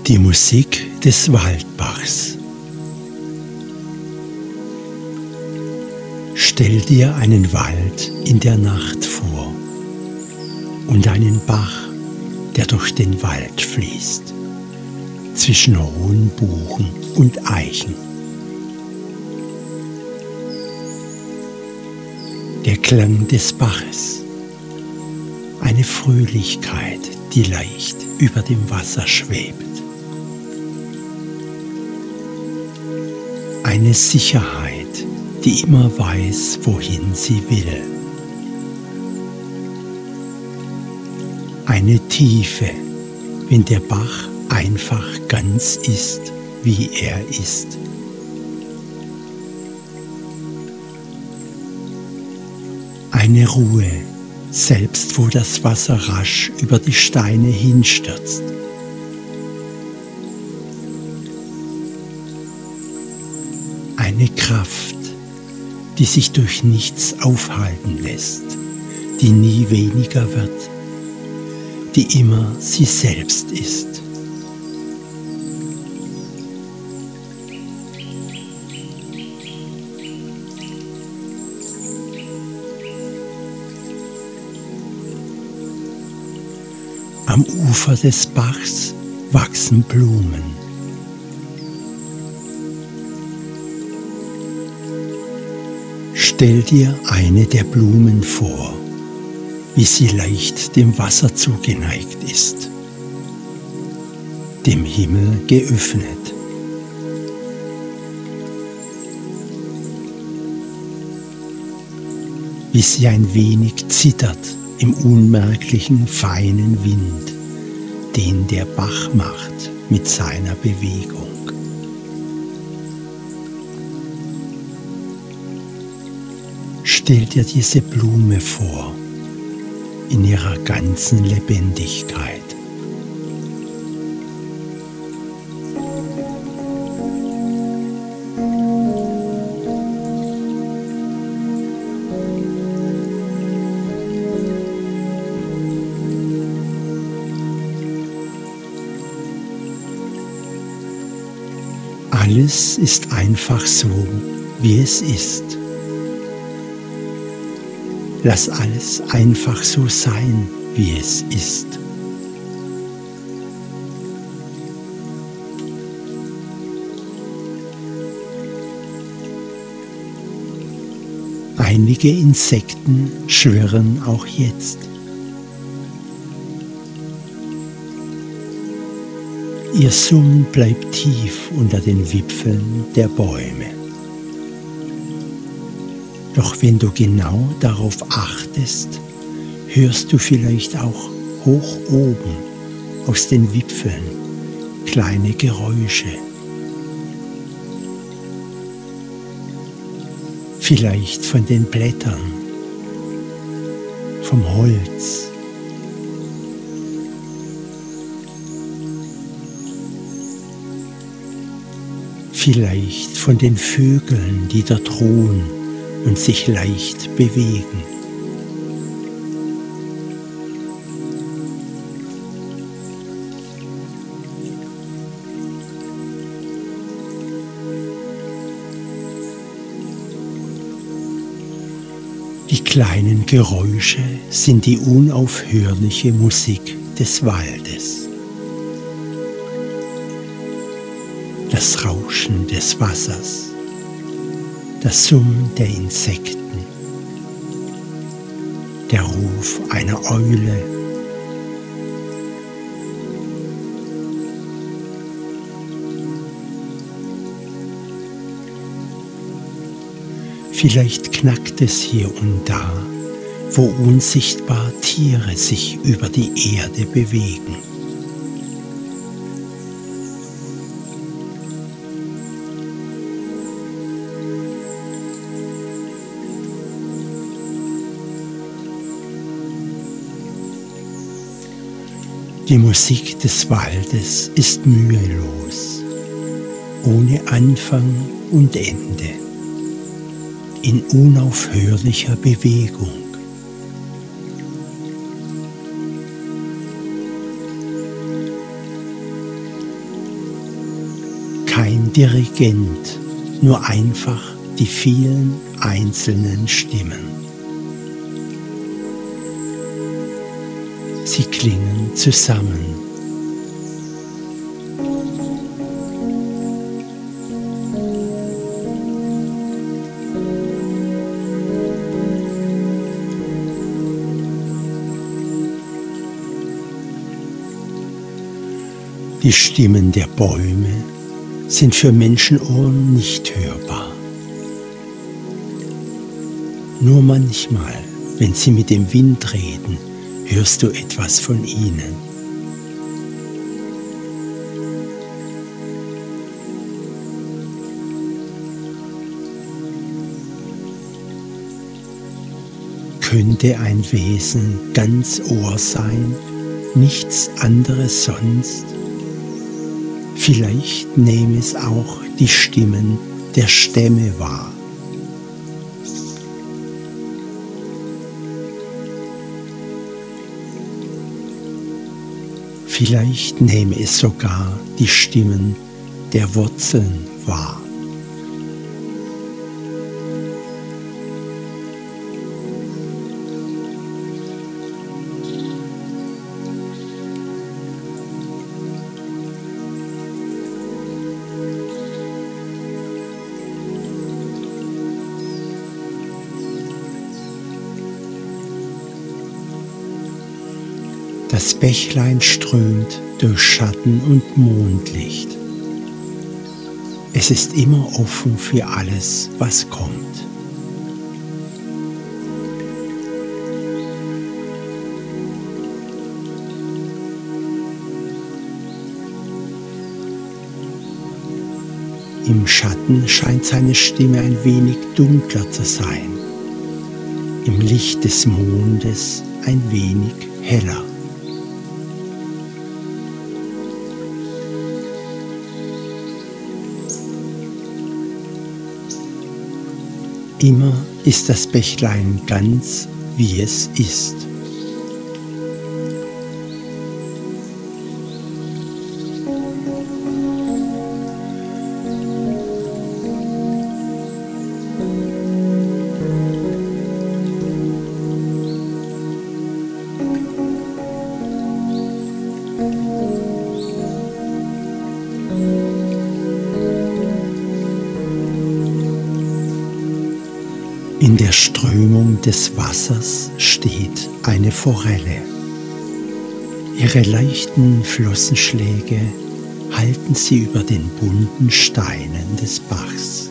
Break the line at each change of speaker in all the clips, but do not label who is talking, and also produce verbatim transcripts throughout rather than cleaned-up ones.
Die Musik des Waldbachs. Stell dir einen Wald in der Nacht vor und einen Bach, der durch den Wald fließt, zwischen hohen Buchen und Eichen. Der Klang des Baches, eine Fröhlichkeit, die leicht über dem Wasser schwebt. Eine Sicherheit, die immer weiß, wohin sie will. Eine Tiefe, wenn der Bach einfach ganz ist, wie er ist. Eine Ruhe, selbst wo das Wasser rasch über die Steine hinstürzt. Eine Kraft, die sich durch nichts aufhalten lässt, die nie weniger wird, die immer sie selbst ist. Am Ufer des Bachs wachsen Blumen. Stell dir eine der Blumen vor, wie sie leicht dem Wasser zugeneigt ist, dem Himmel geöffnet. Wie sie ein wenig zittert im unmerklichen, feinen Wind, den der Bach macht mit seiner Bewegung. Stell dir diese Blume vor, in ihrer ganzen Lebendigkeit. Alles ist einfach so, wie es ist. Lass alles einfach so sein, wie es ist. Einige Insekten schwirren auch jetzt. Ihr Summen bleibt tief unter den Wipfeln der Bäume. Doch wenn du genau darauf achtest, hörst du vielleicht auch hoch oben aus den Wipfeln kleine Geräusche. Vielleicht von den Blättern, vom Holz. Vielleicht von den Vögeln, die dort ruhen und sich leicht bewegen. Die kleinen Geräusche sind die unaufhörliche Musik des Waldes. Das Rauschen des Wassers, das Summen der Insekten, der Ruf einer Eule, vielleicht knackt es hier und da, wo unsichtbar Tiere sich über die Erde bewegen. Die Musik des Waldes ist mühelos, ohne Anfang und Ende, in unaufhörlicher Bewegung. kein Dirigent, nur einfach die vielen einzelnen Stimmen. Sie klingen zusammen. Die Stimmen der Bäume sind für Menschenohren nicht hörbar. Nur manchmal, wenn sie mit dem Wind reden, hörst du etwas von ihnen. Könnte ein Wesen ganz Ohr sein, nichts anderes sonst? Vielleicht nehme es auch die Stimmen der Stämme wahr. Vielleicht nehme es sogar die Stimmen der Wurzeln wahr. Das Bächlein strömt durch Schatten und Mondlicht. Es ist immer offen für alles, was kommt. Im Schatten scheint seine Stimme ein wenig dunkler zu sein, im Licht des Mondes ein wenig heller. Immer ist das Bächlein ganz, wie es ist. In der Strömung des Wassers steht eine Forelle. Ihre leichten Flossenschläge halten sie über den bunten Steinen des Bachs.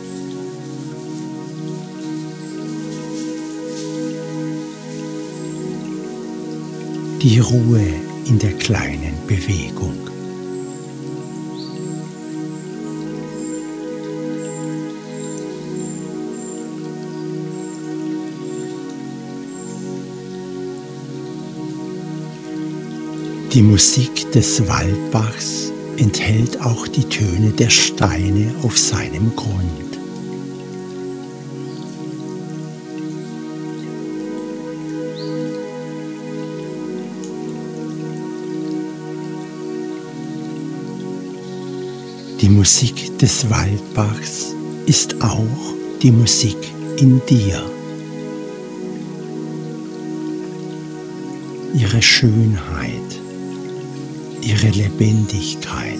Die Ruhe in der kleinen Bewegung. Die Musik des Waldbachs enthält auch die Töne der Steine auf seinem Grund. Die Musik des Waldbachs ist auch die Musik in dir. Ihre Schönheit, ihre Lebendigkeit.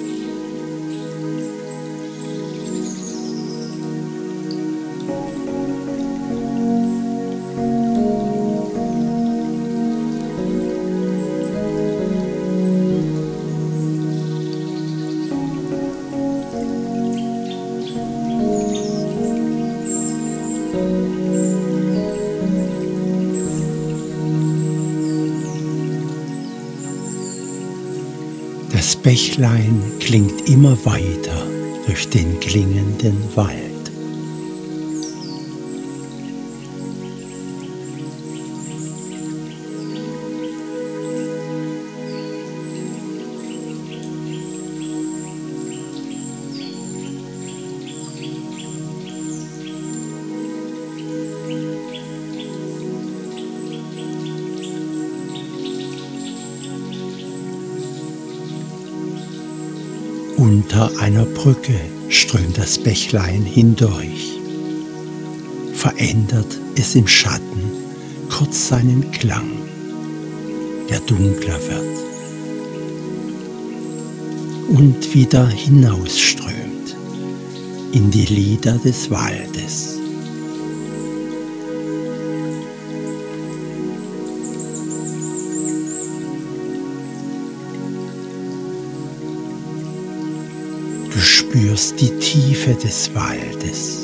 Das Bächlein klingt immer weiter durch den klingenden Wald. Unter einer Brücke strömt das Bächlein hindurch, verändert es im Schatten kurz seinen Klang, der dunkler wird und wieder hinausströmt in die Lieder des Waldes. Du spürst die Tiefe des Waldes.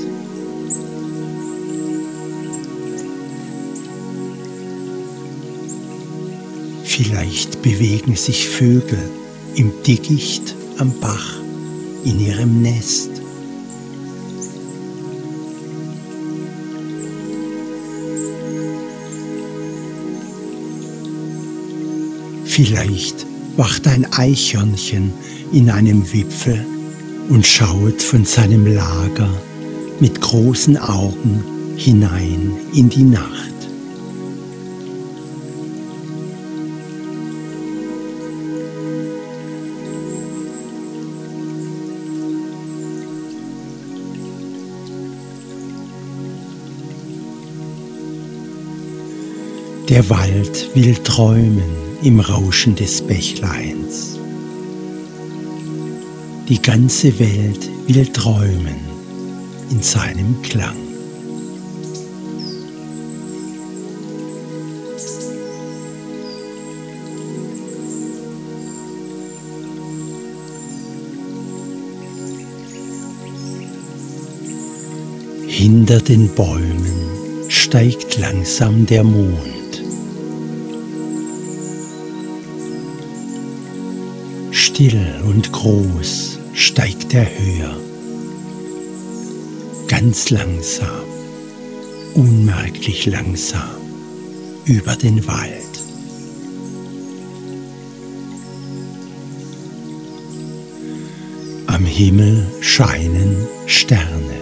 Vielleicht bewegen sich Vögel im Dickicht am Bach in ihrem Nest. Vielleicht wacht ein Eichhörnchen in einem Wipfel und schaut von seinem Lager mit großen Augen hinein in die Nacht. Der Wald will träumen im Rauschen des Bächleins. Die ganze Welt will träumen in seinem Klang. Hinter den Bäumen steigt langsam der Mond. Still und groß steigt er höher, ganz langsam, unmerklich langsam über den Wald. Am Himmel scheinen Sterne.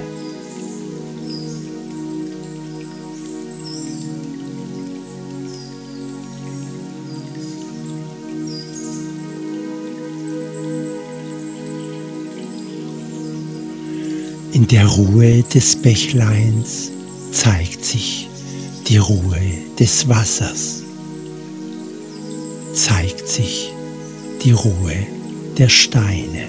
In der Ruhe des Bächleins zeigt sich die Ruhe des Wassers, zeigt sich die Ruhe der Steine.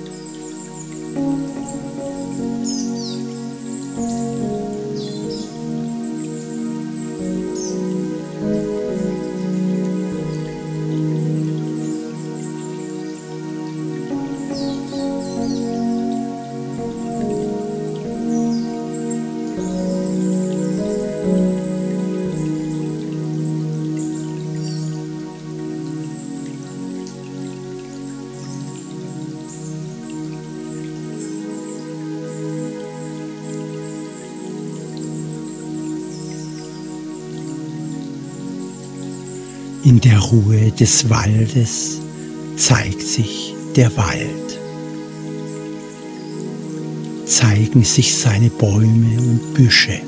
In der Ruhe des Waldes zeigt sich der Wald, zeigen sich seine Bäume und Büsche,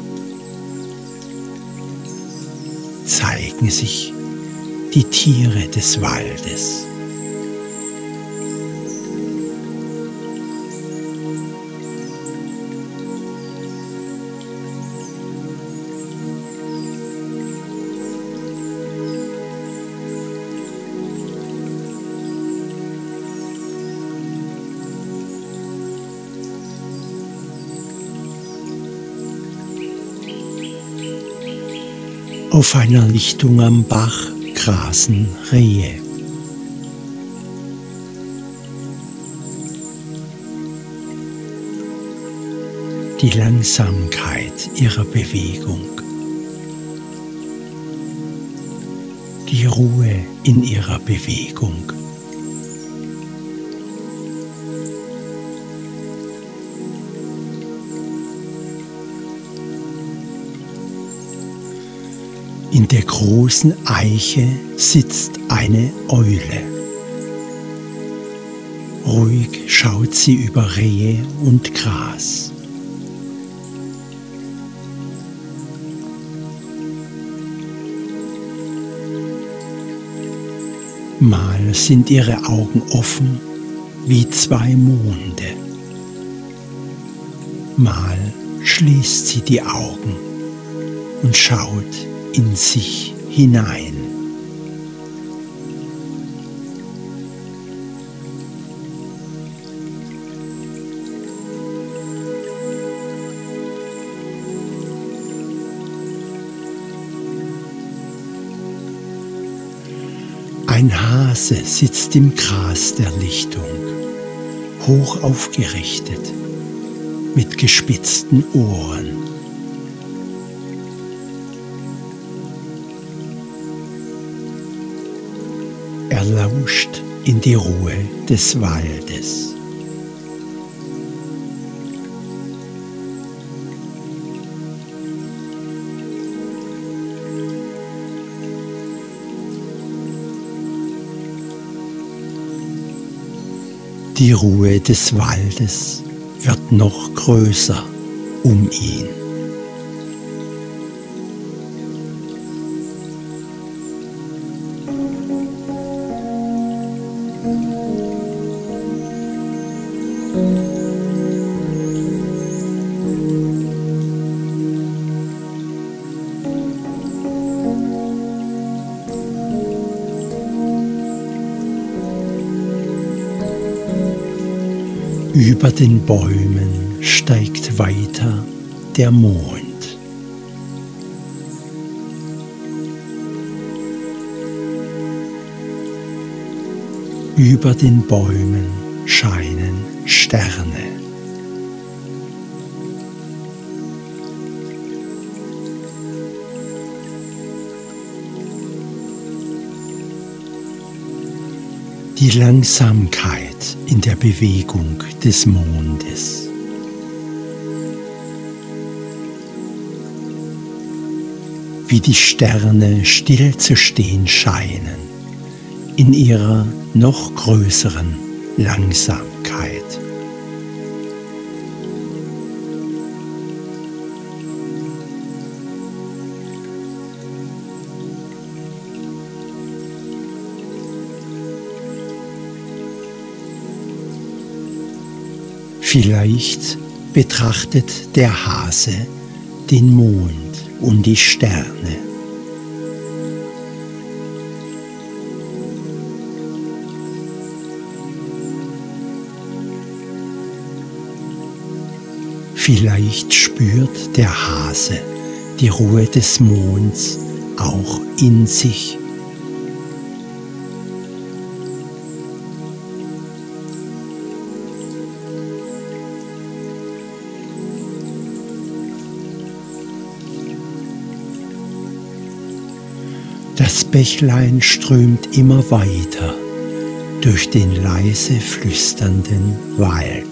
zeigen sich die Tiere des Waldes. Auf einer Lichtung am Bach grasen Rehe. Die Langsamkeit ihrer Bewegung, die Ruhe in ihrer Bewegung. In der großen Eiche sitzt eine Eule. Ruhig schaut sie über Rehe und Gras. Mal sind ihre Augen offen wie zwei Monde. Mal schließt sie die Augen und schaut in sich hinein. Ein Hase sitzt im Gras der Lichtung, hoch aufgerichtet, mit gespitzten Ohren. Er lauscht in die Ruhe des Waldes. Die Ruhe des Waldes wird noch größer um ihn. Über den Bäumen steigt weiter der Mond. Über den Bäumen scheinen Sterne. Die Langsamkeit in der Bewegung des Mondes. Wie die Sterne still zu stehen scheinen, in ihrer noch größeren Langsamkeit. Vielleicht betrachtet der Hase den Mond und die Sterne. Vielleicht spürt der Hase die Ruhe des Monds auch in sich. Das Bächlein strömt immer weiter durch den leise flüsternden Wald.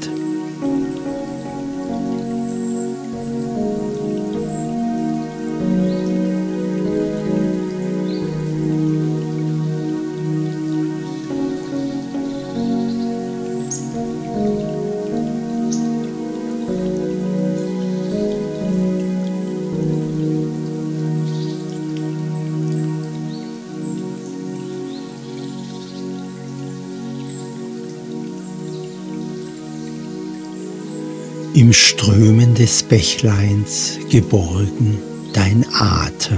Im Strömen des Bächleins geborgen dein Atem.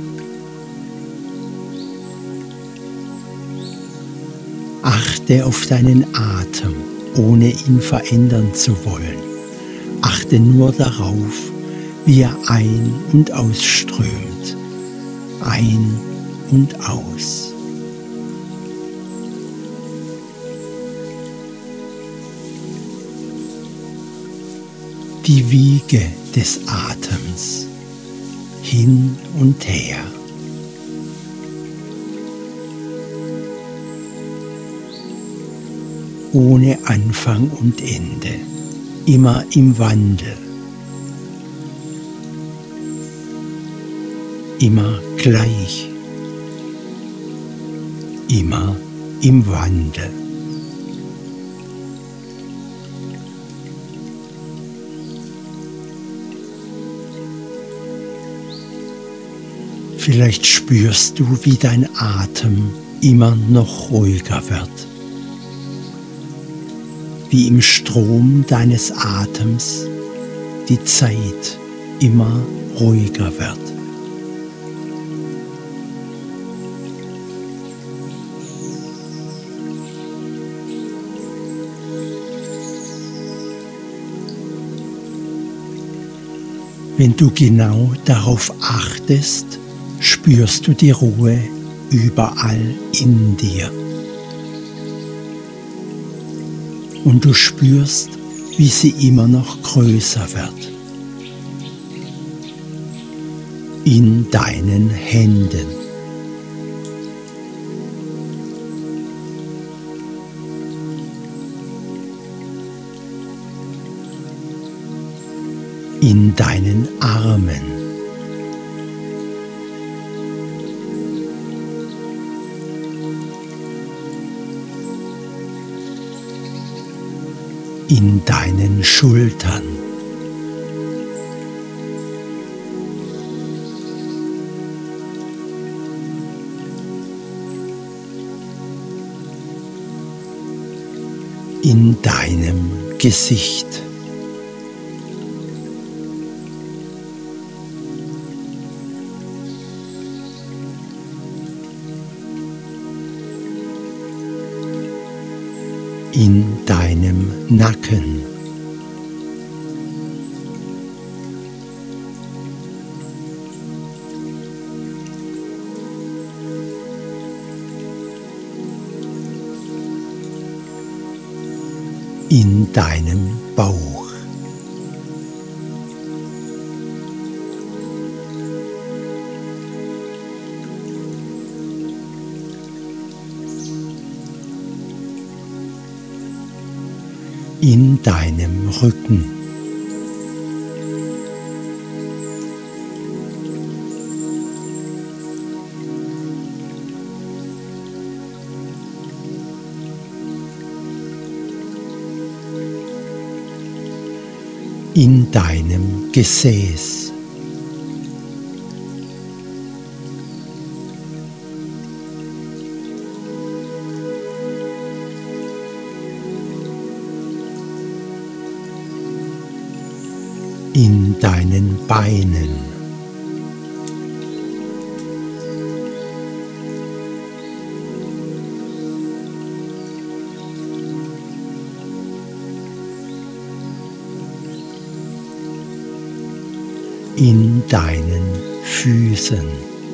Achte auf deinen Atem, ohne ihn verändern zu wollen. Achte nur darauf, wie er ein- und ausströmt. Ein und aus. Die Wiege des Atems, hin und her. Ohne Anfang und Ende, immer im Wandel. Immer gleich, immer im Wandel. Vielleicht spürst du, wie dein Atem immer noch ruhiger wird. wie im Strom deines Atems die Zeit immer ruhiger wird. Wenn du genau darauf achtest, spürst du die Ruhe überall in dir. Und du spürst, wie sie immer noch größer wird. In deinen Händen. In deinen Armen. In deinen Schultern. In deinem Gesicht. In deinem Nacken. In deinem Bauch. In deinem Rücken. In deinem Gesäß. In deinen Beinen. In deinen Füßen.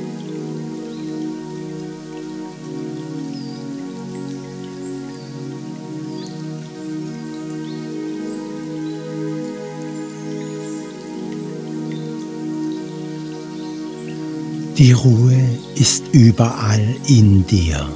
Die Ruhe ist überall in dir.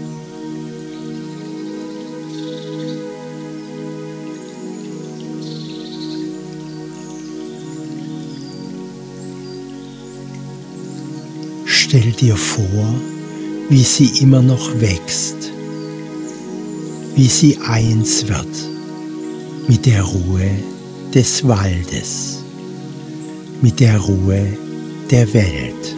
Stell dir vor, wie sie immer noch wächst, wie sie eins wird mit der Ruhe des Waldes, mit der Ruhe der Welt.